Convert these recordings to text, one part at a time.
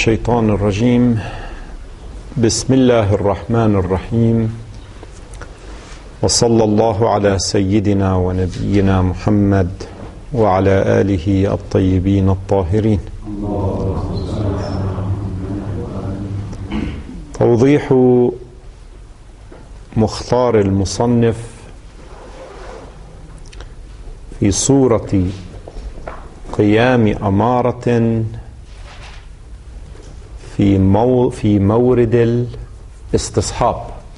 الشيطان الرجيم. بسم الله الرحمن الرحيم، وصلى الله على سيدنا ونبينا محمد وعلى آله الطيبين الطاهرين. توضيح مختار المصنف في صورة قيام أمارة في مورد الاستصحاب.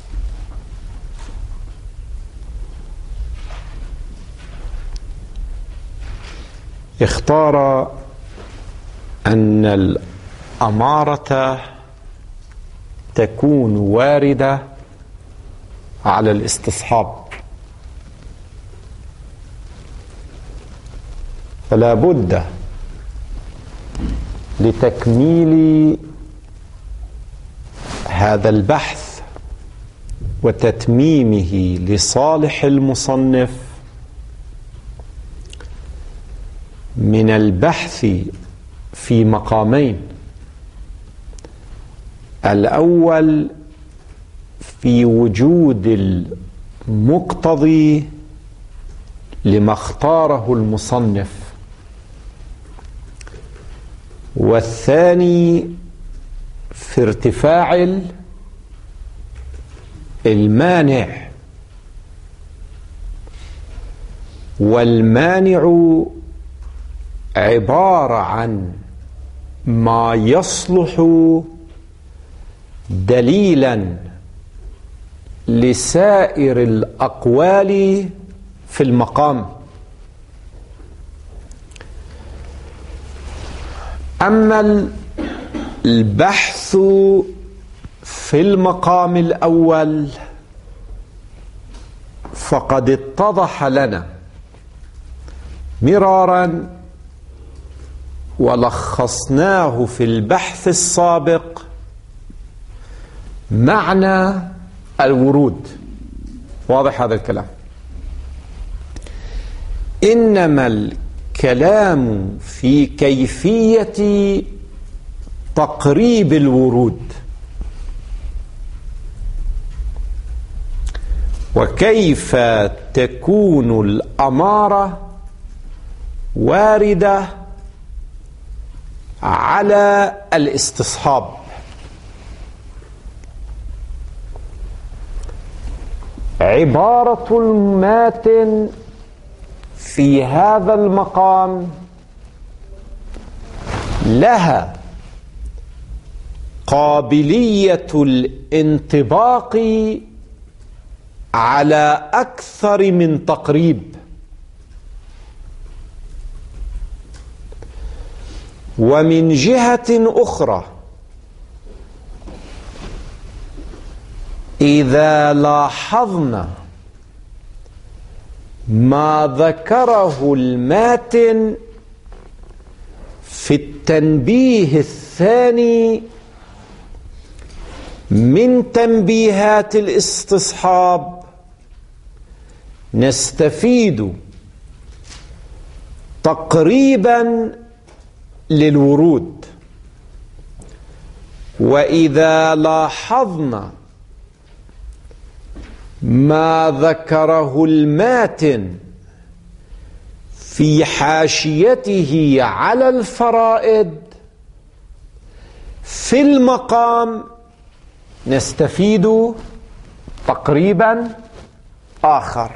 اختار أن الأمارة تكون واردة على الاستصحاب، فلا بد لتكميل هذا البحث وتتميمه لصالح المصنف من البحث في مقامين: الأول في وجود المقتضي لما اختاره المصنف، والثاني في ارتفاع المانع. والمانع عبارة عن ما يصلح دليلا لسائر الأقوال في المقام. أما البحث في المقام الأول فقد اتضح لنا مرارا ولخصناه في البحث السابق معنى الورود. واضح هذا الكلام؟ إنما الكلام في كيفية تقريب الورود، وكيف تكون الأمارة واردة على الاستصحاب. عبارة الماتن في هذا المقام لها قابلية الانطباق على أكثر من تقريب، ومن جهة أخرى إذا لاحظنا ما ذكره الماتن في التنبيه الثاني من تنبيهات الاستصحاب نستفيد تقريبا للورود. وإذا لاحظنا ما ذكره الماتن في حاشيته على الفرائد في المقام نستفيد تقريبا آخر.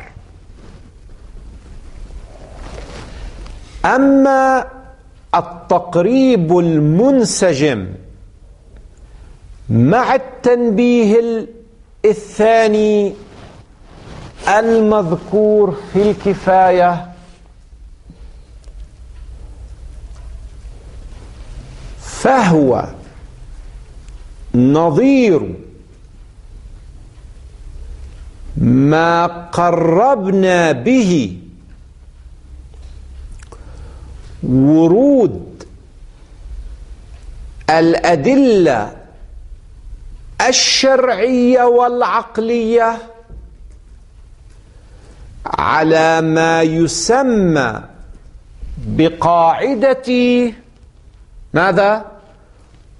أما التقريب المنسجم مع التنبيه الثاني المذكور في الكفاية فهو نظير ما قربنا به ورود الأدلة الشرعية والعقلية على ما يسمى، بقاعدة، ماذا؟ قرب النبي صلى الله عليه وسلم من الورود. وإذا لاحظنا ما ذكره الماتن في التنبيه الثاني من تنبيهات الاستصحاب نستفيد تقريبا للورود. وإذا لاحظنا ما ذكره الماتن في حاشيته على الفرائد في المقام نستفيد تقريبا آخر. أما التقريب المنسجم مع التنبيه الثاني المذكور في الكفاية فهو نظير ما قربنا به ورود الأدلة الشرعية والعقلية على ما يسمى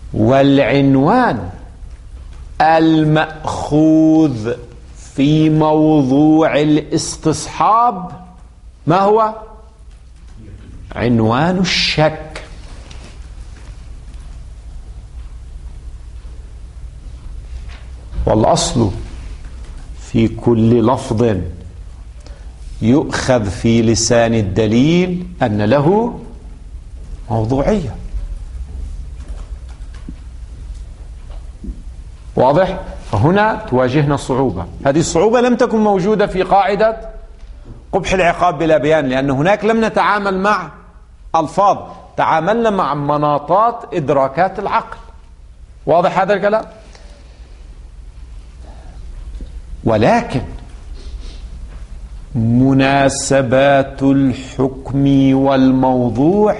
والعنوان المأخوذ في موضوع الاستصحاب ما هو؟ عنوان الشك. والأصل في كل لفظ يؤخذ في لسان الدليل أن له موضوعية. واضح؟ فهنا تواجهنا صعوبة. هذه الصعوبة لم تكن موجودة في قاعدة قبح العقاب بلا بيان، لأن هناك لم نتعامل مع ألفاظ، تعاملنا مع مناطات إدراكات العقل. واضح هذا الكلام؟ ولكن مناسبات الحكم والموضوع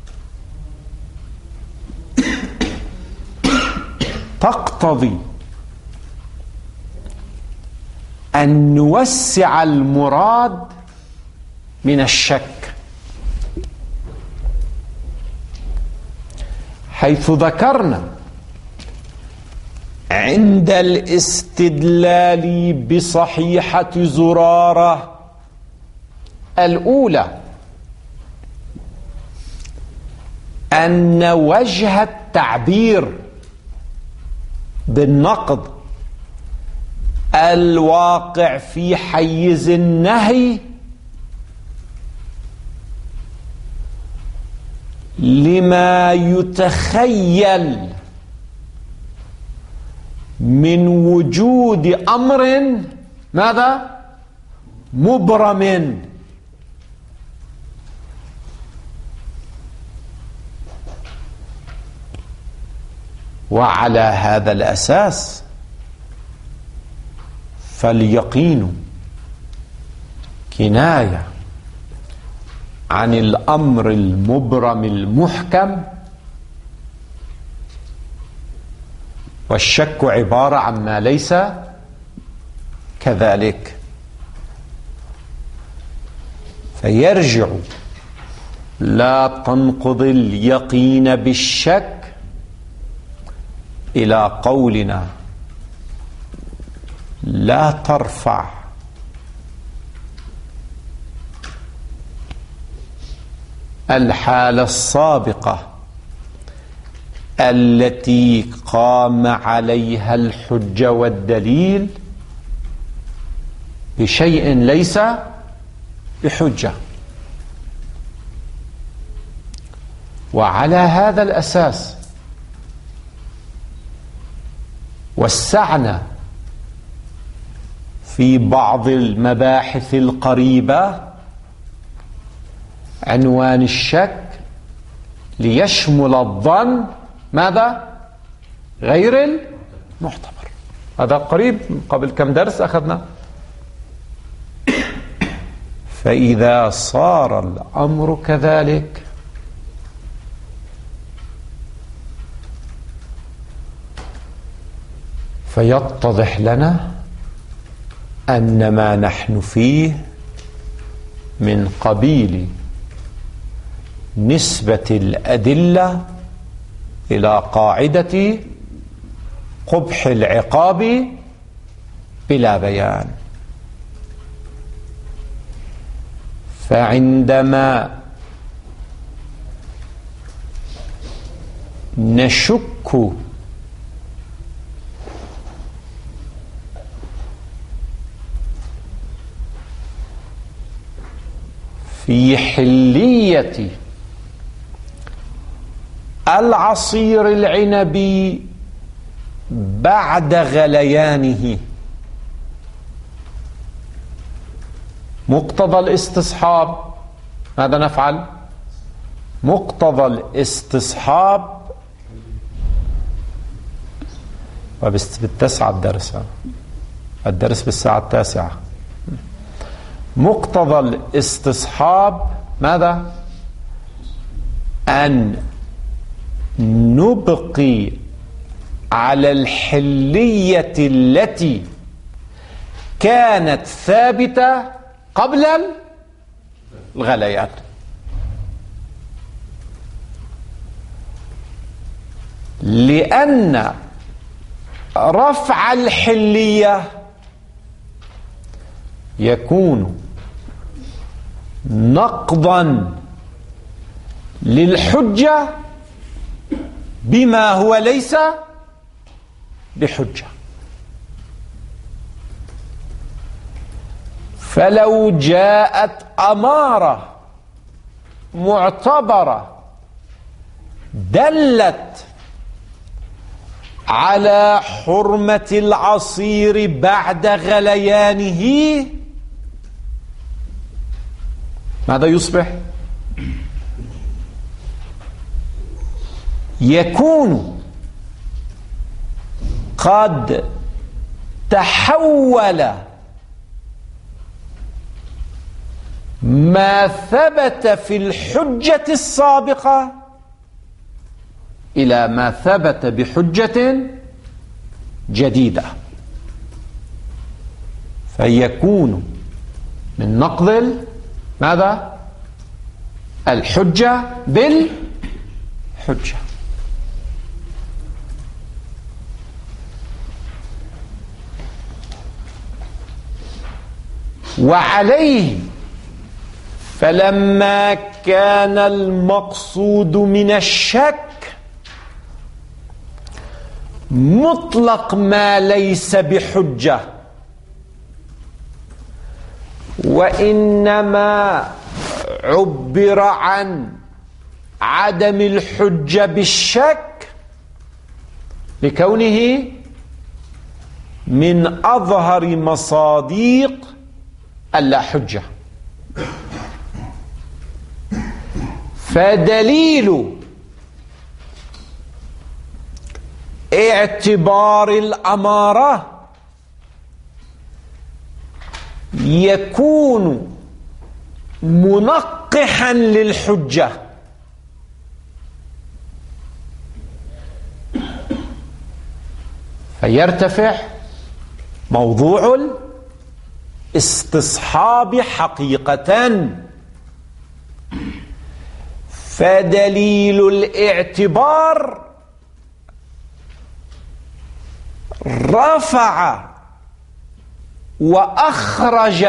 تقتضي أن نوسع المراد من الشك، حيث ذكرنا عند الاستدلال بصحيحة زرارة الأولى أن وجه التعبير بالنقض الواقع في حيز النهي لما يتخيل من وجود أمر ماذا؟ مبرم. وعلى هذا الأساس فاليقين كناية عن الأمر المبرم المحكم، والشك عبارة عن ما ليس كذلك. فيرجع لا تنقض اليقين بالشك إلى قولنا لا ترفع الحالة السابقة التي قام عليها الحجة والدليل بشيء ليس بحجة. وعلى هذا الأساس وسعنا في بعض المباحث القريبة عنوان الشك ليشمل الظن ماذا؟ غير المعتبر. هذا قريب، قبل كم درس أخذنا. فإذا صار الأمر كذلك فيتضح لنا أن ما نحن فيه من قبيل نسبة الأدلة إلى قاعدة قبح العقاب بلا بيان. فعندما نشك في حلية العصير العنبي بعد غليانه، مقتضى الاستصحاب ماذا نفعل؟ مقتضى الاستصحاب بالتسعة الدرس بالساعة 9. مقتضى الاستصحاب ماذا؟ أن نبقي على الحلية التي كانت ثابتة قبل الغليان. لأن رفع الحلية يكون نقضا للحجة بما هو ليس بحجة. فلو جاءت أمارة معتبرة دلت على حرمة العصير بعد غليانه، ماذا يصبح؟ يكون قد تحول ما ثبت في الحجة السابقة إلى ما ثبت بحجة جديدة، فيكون من نقض ماذا؟ الحجة بالحجة. وعليه فلما كان المقصود من الشك مطلق ما ليس بحجة، وإنما عبر عن عدم الحجة بالشك لكونه من أظهر مصادق اللا حجة. فدليل اعتبار الأمارة يكون منقحا للحجة، فيرتفع موضوع الاستصحاب حقيقة. فدليل الاعتبار رفع وأخرج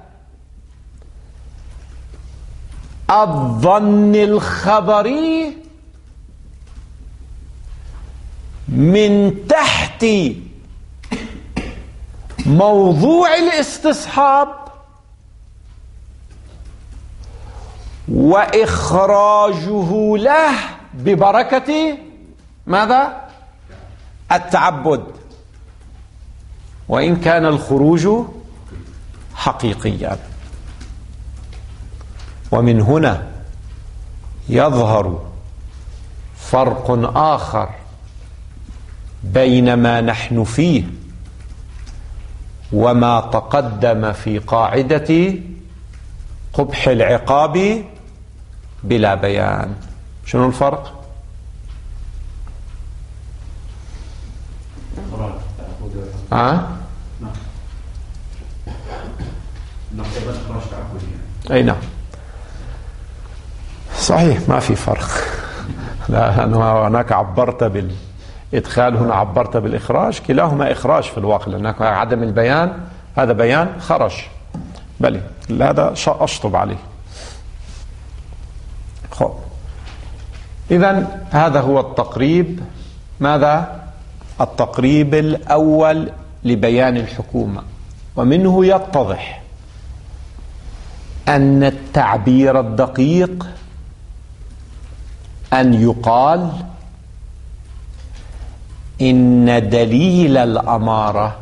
الظن الخبري من تحت موضوع الاستصحاب، وإخراجه له ببركة ماذا؟ التعبد، وإن كان الخروج حقيقيا. ومن هنا يظهر فرق آخر بين ما نحن فيه وما تقدم في قاعدة قبح العقاب بلا بيان. شنو الفرق؟ أي نعم صحيح، ما في فرق. لأنه هناك عبرت بالإدخال، هنا عبرت بالإخراج، كلاهما إخراج في الواقع، لأنك عدم البيان هذا بيان خرج، بل هذا أشطب عليه. خب، إذن هذا هو التقريب. ماذا؟ التقريب الأول لبيان الحكومة، ومنه يتضح أن التعبير الدقيق أن يقال إن دليل الأمارة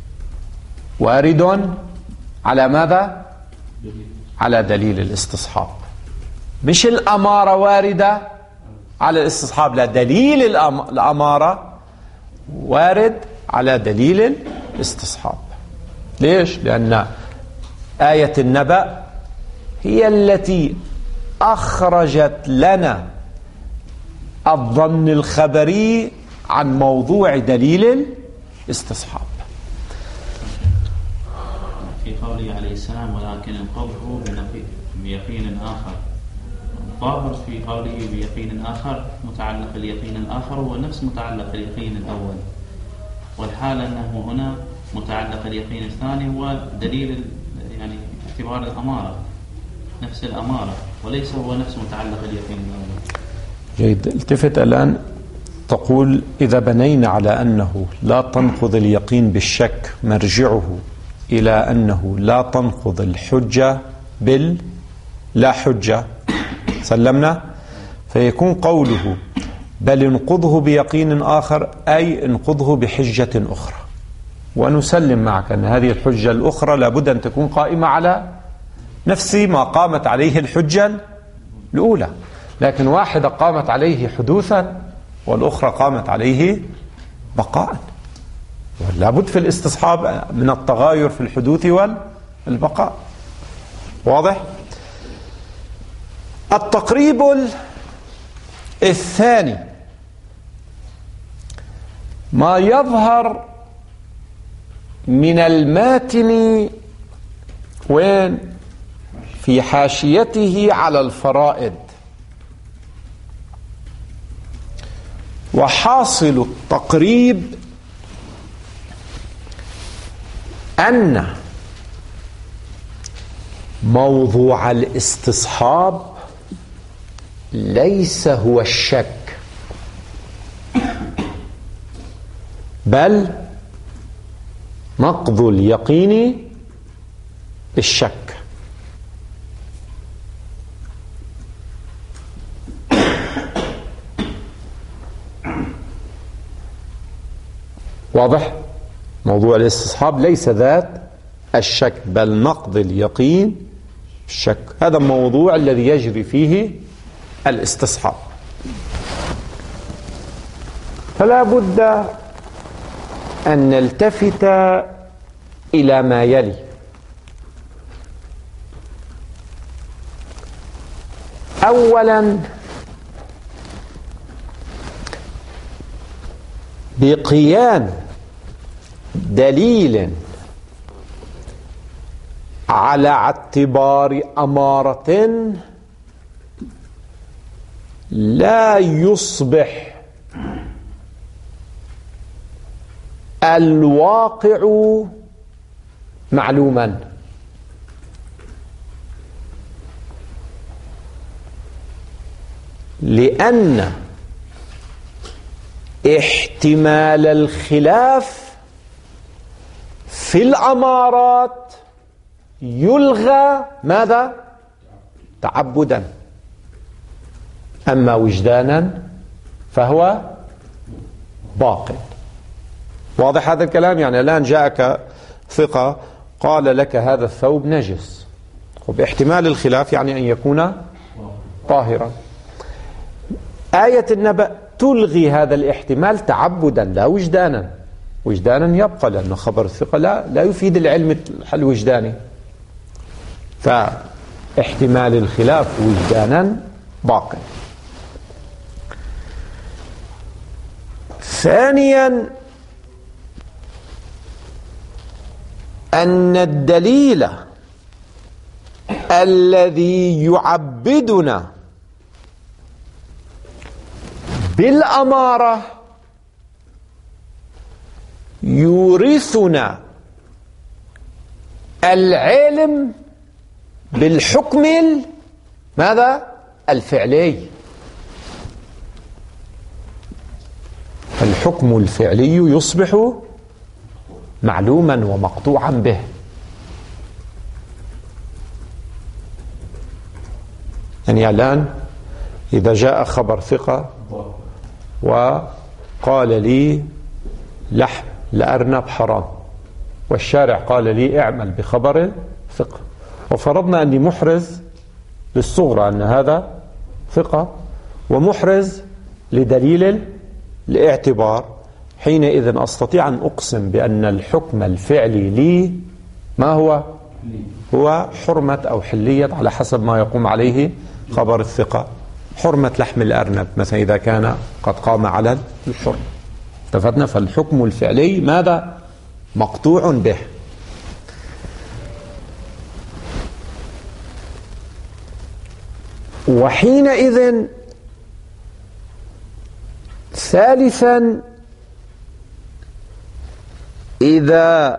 وارد على ماذا؟ على دليل الاستصحاب، مش الأمارة واردة على الاستصحاب، لا، دليل الأمارة وارد على دليل الاستصحاب. ليش؟ لأن آية النبأ هي التي أخرجت لنا الظن الخبري عن موضوع دليل الاستصحاب. في قوله عليه السلام ولكن القبح بيقين آخر، الظاهر في قوله بيقين آخر متعلق اليقين الآخر هو نفس متعلق اليقين الأول، والحال أنه هنا متعلق اليقين الثاني هو دليل يعني اعتبار الأمارة، نفس الأمارة، وليس هو نفس متعلق اليقين الأول. جيد. التفت الآن، تقول إذا بنينا على أنه لا تنقض اليقين بالشك مرجعه إلى أنه لا تنقض الحجة لا حجة، سلمنا، فيكون قوله بل انقضه بيقين آخر أي انقضه بحجة أخرى، ونسلم معك أن هذه الحجة الأخرى لابد أن تكون قائمة على نفس ما قامت عليه الحجة الأولى، لكن واحدة قامت عليه حدوثا والأخرى قامت عليه بقاء، لابد في الاستصحاب من التغاير في الحدوث والبقاء. واضح؟ التقريب الثاني ما يظهر من الماتن وين؟ في حاشيته على الفرائد. وحاصل التقريب أن موضوع الاستصحاب ليس هو الشك، بل نقض اليقين بالشك. واضح؟ موضوع الاستصحاب ليس ذات الشك، بل نقض اليقين بالشك. هذا الموضوع الذي يجري فيه الاستصحاب. فلا بد أن نلتفت إلى ما يلي. أولا، بقيام دليل على اعتبار أمارة لا يصبح الواقع معلوما. لأن احتمال الخلاف في الأمارات يلغى ماذا؟ تعبدا، أما وجدانا فهو باق. واضح هذا الكلام؟ يعني الآن جاءك ثقة قال لك هذا الثوب نجس، وباحتمال الخلاف يعني أن يكون طاهرا. آية النبأ تلغي هذا الاحتمال تعبدا لا وجدانا. وجدانا يبقى، لأنه خبر الثقة لا يفيد العلم الوجداني، فاحتمال الخلاف وجدانا باق. ثانيا، أن الدليل الذي يعبدنا بالأمارة يورثنا العلم بالحكم ماذا؟ الفعلي. الحكم الفعلي يصبح معلوما ومقطوعا به. يعني الآن إذا جاء خبر ثقة وقال لي لحم الأرنب حرام، والشارع قال لي اعمل بخبر ثقة، وفرضنا أني محرز للصغرى أن هذا ثقة ومحرز لدليل الاعتبار، حينئذ أستطيع أن أقسم بأن الحكم الفعلي لي ما هو؟ هو حرمة أو حلية على حسب ما يقوم عليه خبر الثقة. حرمة لحم الأرنب مثلا إذا كان قد قام على الحرم. اتفقنا؟ فالحكم الفعلي ماذا؟ مقطوع به. وحينئذ ثالثا إذا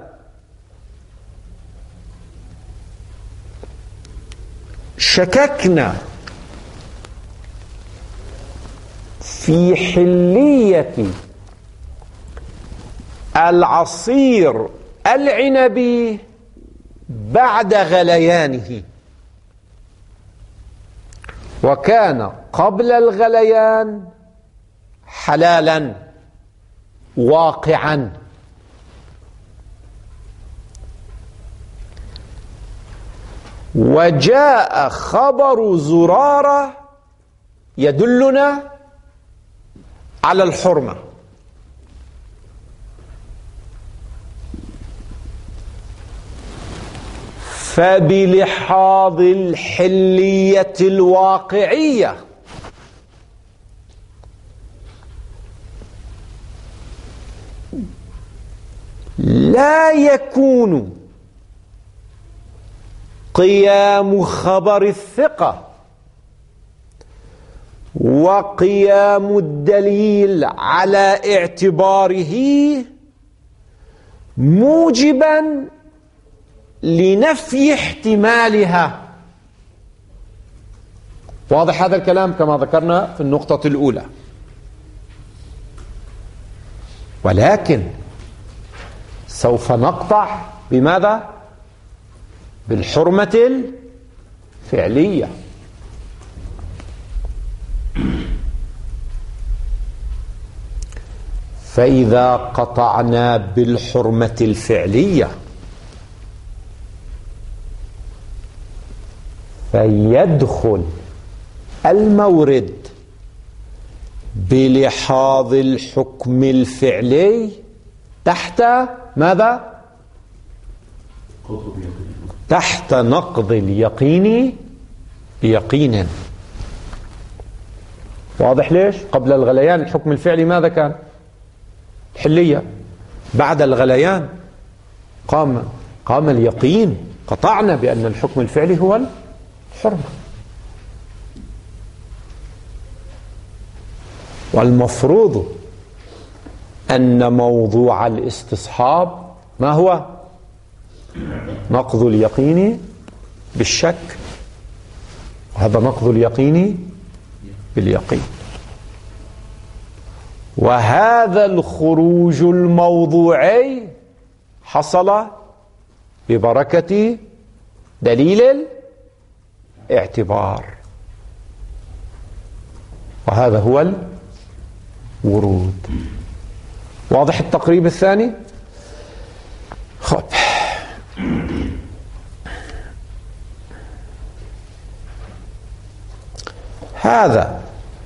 شككنا في حلية العصير العنبي بعد غليانه وكان قبل الغليان حلالا واقعا، وجاء خبر زرارة يدلنا على الحرمة، فبلحاظ الحلية الواقعية لا يكون قيام خبر الثقة وقيام الدليل على اعتباره موجبا لنفي احتمالها. واضح هذا الكلام كما ذكرنا في النقطة الأولى. ولكن سوف نقطع بماذا؟ بالحرمة الفعلية. فإذا قطعنا بالحرمة الفعلية فيدخل المورد بلحاظ الحكم الفعلي تحت ماذا؟ تحت نقض اليقين بيقين. واضح ليش؟ قبل الغليان الحكم الفعلي ماذا كان؟ حلية. بعد الغليان قام اليقين، قطعنا بأن الحكم الفعلي هو الحرمة. والمفروض أن موضوع الاستصحاب ما هو؟ نقض اليقين بالشك، وهذا نقض اليقين باليقين. وهذا الخروج الموضوعي حصل ببركة دليل الاعتبار، وهذا هو الورود. واضح التقريب الثاني؟ خب، هذا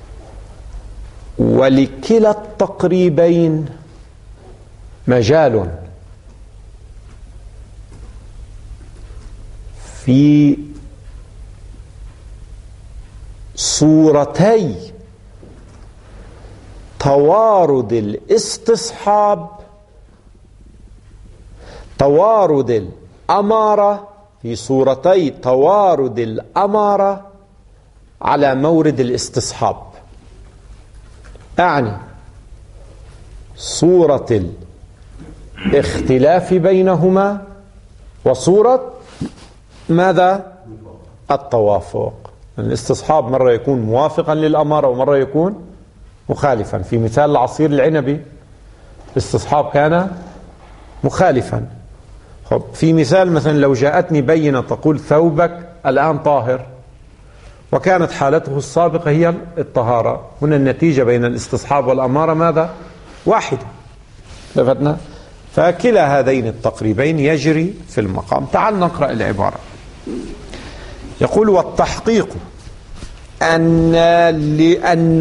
ولكلا التقريبين مجال في صورتي توارد الاستصحاب، توارد الأمارة، في صورتي توارد الأمارة على مورد الاستصحاب. أعني صورة الاختلاف بينهما وصورة ماذا؟ التوافق. الاستصحاب مرة يكون موافقا للأمارة ومرة يكون مخالفا. في مثال العصير العنبي الاستصحاب كان مخالفا. خب، في مثال مثلا لو جاءتني بينة تقول ثوبك الآن طاهر وكانت حالته السابقة هي الطهارة، هنا النتيجة بين الاستصحاب والأمارة ماذا؟ واحدة. لفتنا؟ فكلا هذين التقريبين يجري في المقام. تعال نقرأ العبارة. يقول: والتحقيق أن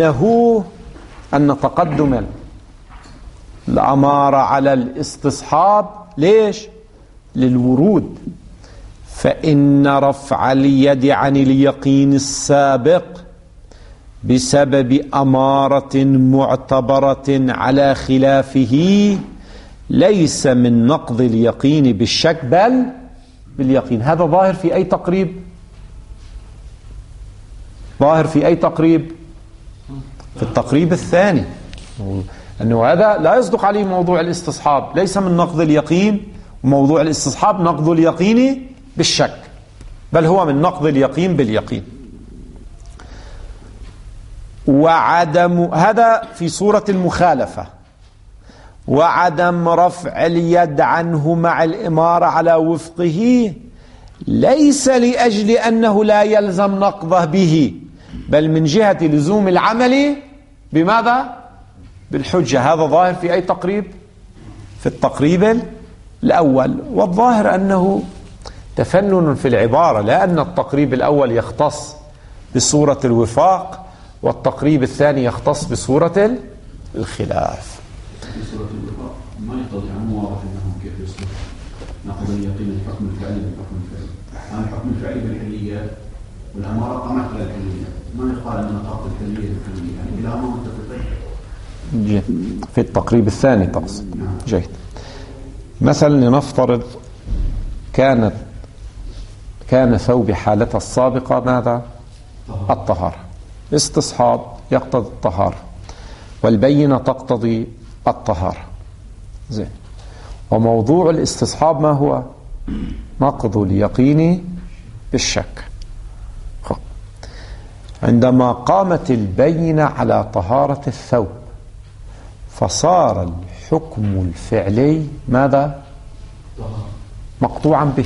تقدم الأمارة على الاستصحاب ليش؟ للورود. فإن رفع اليد عن اليقين السابق بسبب أمارة معتبرة على خلافه ليس من نقض اليقين بالشك بل باليقين. هذا ظاهر في أي تقريب؟ ظاهر في أي تقريب؟ في التقريب الثاني، أنه هذا لا يصدق عليه موضوع الاستصحاب، ليس من نقض اليقين، وموضوع الاستصحاب نقض اليقين بالشك، بل هو من نقض اليقين باليقين. وعدم، هذا في صورة المخالفة. وعدم رفع اليد عنه مع الإمارة على وفقه ليس لأجل أنه لا يلزم نقضه به، بل من جهة لزوم العمل بماذا؟ بالحجة. هذا ظاهر في أي تقريب؟ في التقريب الأول. والظاهر أنه تفنن في العبارة، لأن التقريب الأول يختص بصورة الوفاق، والتقريب الثاني يختص بصورة الخلاف. في صورة الوفاق ما يقتضي عنه واضح أنه كيف يصلح نقض اليقين الحكم الفعلي بالحكم الفعلي. أنا الحكم الفعلي بالحليات والأمارة قامت على الحليات، ما يقال أن نقض الحلية بالحلية، يعني كلاهما متفقين. في التقريب الثاني تقصد؟ جيد. مثلا لنفترض كان ثوب حالته السابقة ماذا؟ الطهارة. استصحاب يقتضي الطهارة، والبينة تقتضي الطهارة. زين. وموضوع الاستصحاب ما هو؟ نقض اليقين بالشك. عندما قامت البينة على طهارة الثوب فصار الحكم الفعلي ماذا؟ مقطوعا به.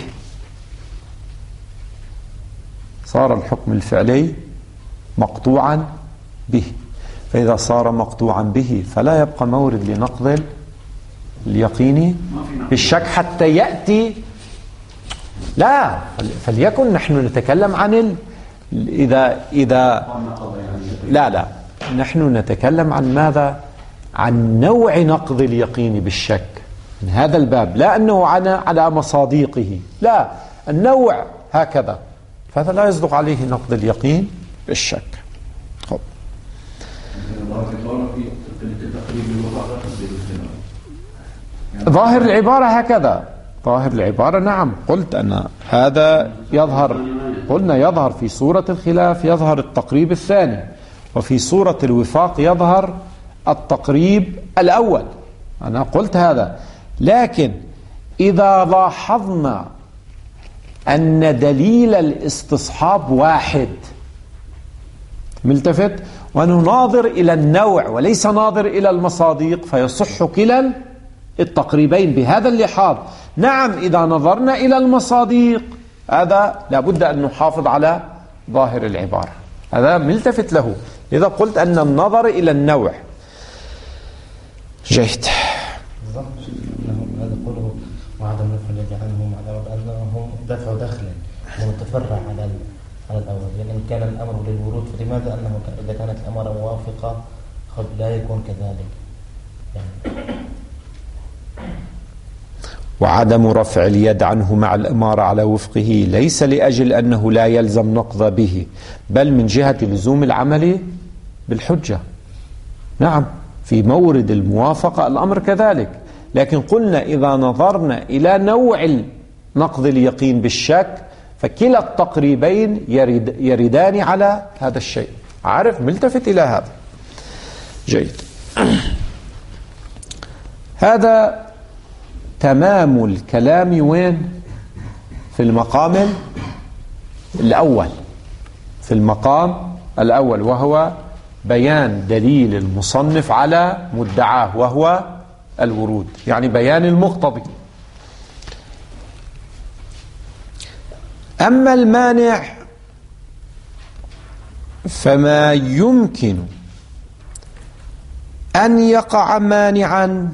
صار الحكم الفعلي مقطوعا به، فإذا صار مقطوعا به فلا يبقى مورد لنقض اليقين بالشك حتى يأتي. لا، فليكن نحن نتكلم عن إذا لا نحن نتكلم عن ماذا؟ عن نوع نقض اليقين بالشك من هذا الباب، لا أنه على مصاديقه، لا، النوع هكذا، فهذا لا يصدق عليه نقض اليقين بالشك. خب. ظاهر العبارة هكذا، ظاهر العبارة نعم، قلت أن هذا يظهر، قلنا يظهر في صورة الخلاف يظهر التقريب الثاني، وفي صورة الوفاق يظهر التقريب الأول، أنا قلت هذا. لكن إذا لاحظنا أن دليل الاستصحاب واحد ملتفت، ونناظر إلى النوع وليس ناظر إلى المصاديق، فيصح كلا التقريبين بهذا اللحاظ. نعم، إذا نظرنا إلى المصاديق هذا لابد أن نحافظ على ظاهر العبارة، هذا ملتفت له، لذا قلت أن النظر إلى النوع. جيد. هذا قوله وعدم رفع اليد عنهم أنهم دفع دخل متفرع على الأول، يعني إن كان الأمر للورود فلماذا أنه إذا كانت الأمر موافقة قد لا يكون كذلك يعني. وعدم رفع اليد عنه مع الإمارة على وفقه ليس لأجل أنه لا يلزم نقض به، بل من جهة لزوم العمل بالحجة. نعم، في مورد الموافقة الأمر كذلك، لكن قلنا إذا نظرنا إلى نوع نقض اليقين بالشك فكلا التقريبين يردان على هذا الشيء. عارف، ملتفت إلى هذا. جيد. هذا تمام الكلام وين؟ في المقام الأول، في المقام الأول، وهو بيان دليل المصنف على مدعاه وهو الورود، يعني بيان المقتضي. أما المانع فما يمكن أن يقع مانعا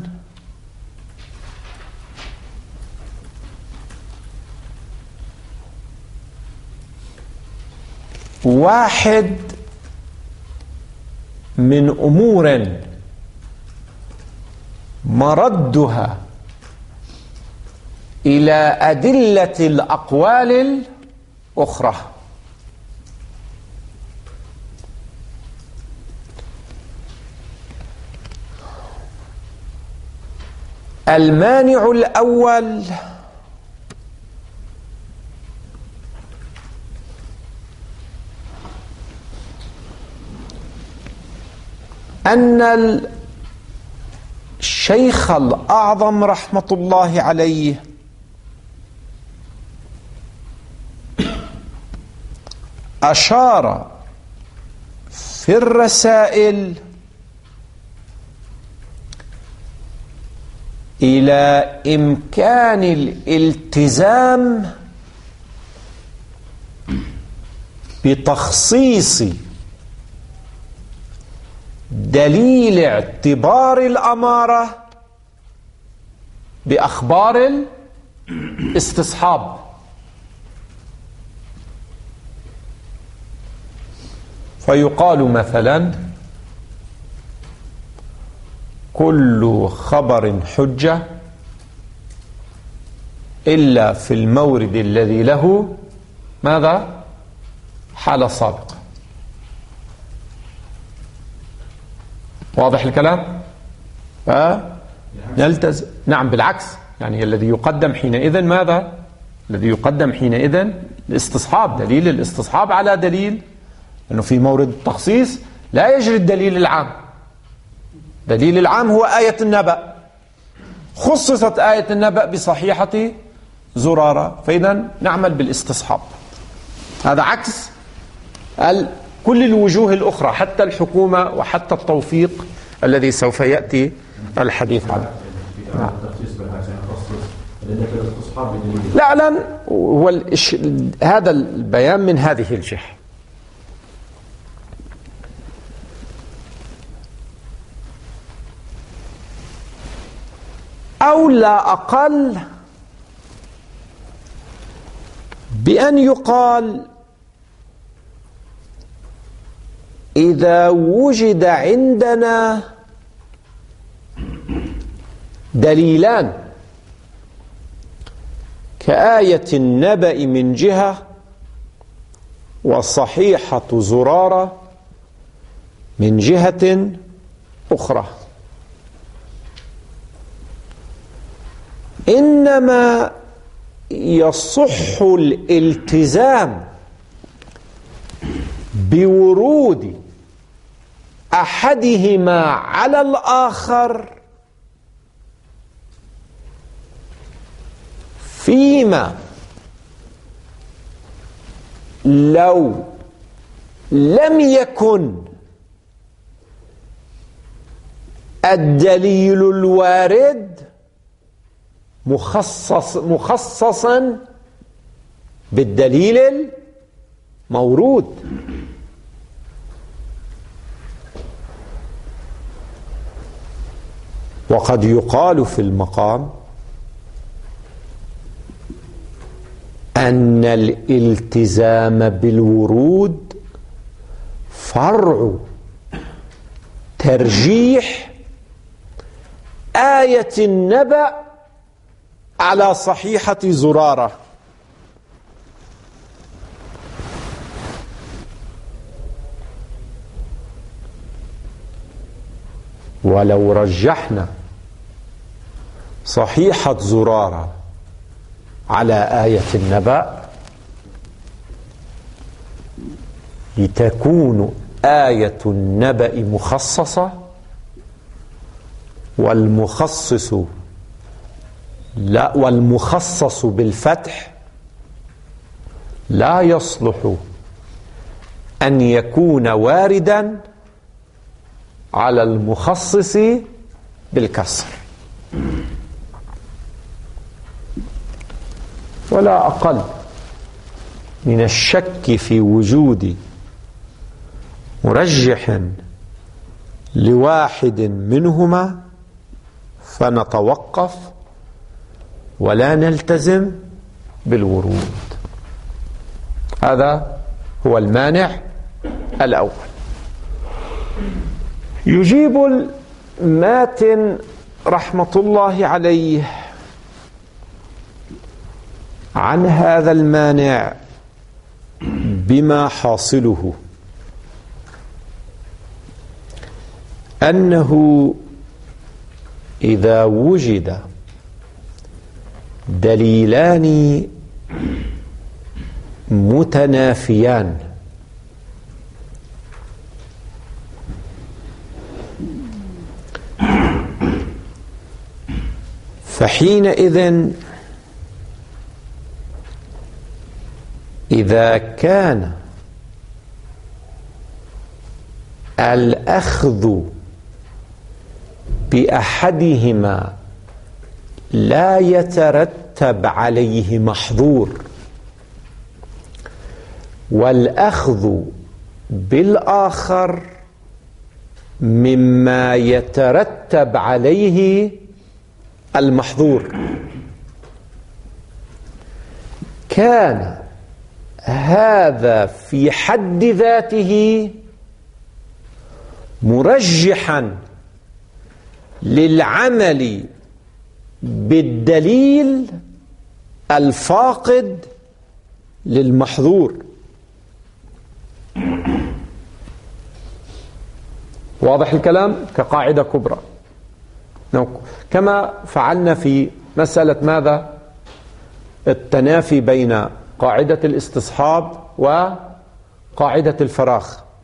واحد من أمور مردها إلى أدلة الأقوال الأخرى. المانع الأول أن الشيخ الأعظم رحمة الله عليه أشار في الرسائل إلى إمكان الالتزام بتخصيص دليل اعتبار الأمارة بأخبار الاستصحاب. فيقال مثلا كل خبر حجة إلا في المورد الذي له ماذا؟ حالة سابقة. واضح الكلام؟ نلتزم. نعم بالعكس، يعني الذي يقدم حينئذ ماذا؟ الذي يقدم حينئذ الاستصحاب، دليل الاستصحاب على دليل أنه في مورد التخصيص لا يجري الدليل العام. دليل العام هو آية النبأ، خصصت آية النبأ بصحيحة زرارة، فإذا نعمل بالاستصحاب. هذا عكس كل الوجوه الأخرى، حتى الحكومة وحتى التوفيق الذي سوف يأتي الحديث عنه. لا هو هذا البيان من هذه الجهة. أو لا أقل بأن يقال إذا وجد عندنا دليلان كآية النبأ من جهة وصحيحة زرارة من جهة أخرى، إنما يصح الالتزام بورود أحدهما على الآخر فيما لو لم يكن الدليل الوارد مخصصا بالدليل المورود. وقد يقال في المقام أن الالتزام بالورود فرع ترجيح آية النبأ على صحيحة زرارة. ولو رجحنا صحيحة زرارة على آية النبأ لتكون آية النبأ مخصصة، والمخصص بالفتح لا يصلح أن يكون واردا على المخصص بالكسر. ولا أقل من الشك في وجود مرجح لواحد منهما فنتوقف ولا نلتزم بالورود. هذا هو المانع الأول. يجيب الماتن رحمة الله عليه عن هذا المانع بما حاصله أنه إذا وجد دليلان متنافيان فحينئذ إذا كان الأخذ بأحدهما لا يترتب عليه محظور، والأخذ بالآخر مما يترتب عليه المحظور، كان هذا في حد ذاته مرجحا للعمل بالدليل الفاقد للمحظور. واضح الكلام؟ كقاعدة كبرى، كما فعلنا في مسألة ماذا؟ التنافي بين قاعدة الاستصحاب وقاعدة الفراغ.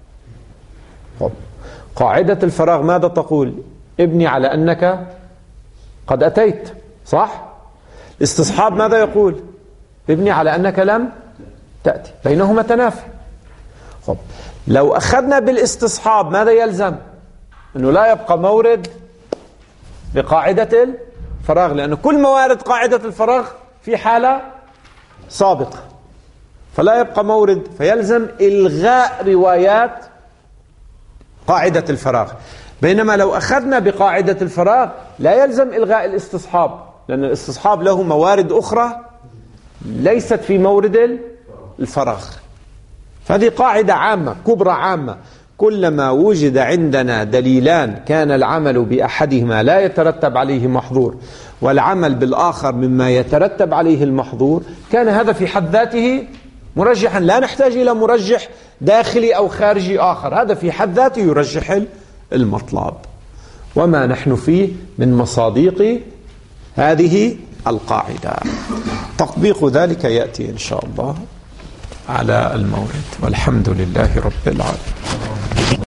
قاعدة الفراغ ماذا تقول؟ ابني على أنك قد أتيت، صح؟ الاستصحاب ماذا يقول؟ ابني على أنك لم تأتي، بينهما تنافي. لو أخذنا بالاستصحاب ماذا يلزم؟ أنه لا يبقى مورد بقاعدة الفراغ، لأن كل موارد قاعدة الفراغ في حالة سابقة، فلا يبقى مورد، فيلزم إلغاء روايات قاعدة الفراغ. بينما لو أخذنا بقاعدة الفراغ لا يلزم إلغاء الاستصحاب، لأن الاستصحاب له موارد أخرى ليست في مورد الفراغ. فهذه قاعدة عامة كبرى عامة، كلما وجد عندنا دليلان كان العمل بأحدهما لا يترتب عليه محظور والعمل بالآخر مما يترتب عليه المحظور، كان هذا في حد ذاته مرجحا، لا نحتاج إلى مرجح داخلي أو خارجي آخر، هذا في حد ذاته يرجح المطلب. وما نحن فيه من مصادق هذه القاعدة، تطبيق ذلك يأتي إن شاء الله على المورد، والحمد لله رب العالمين.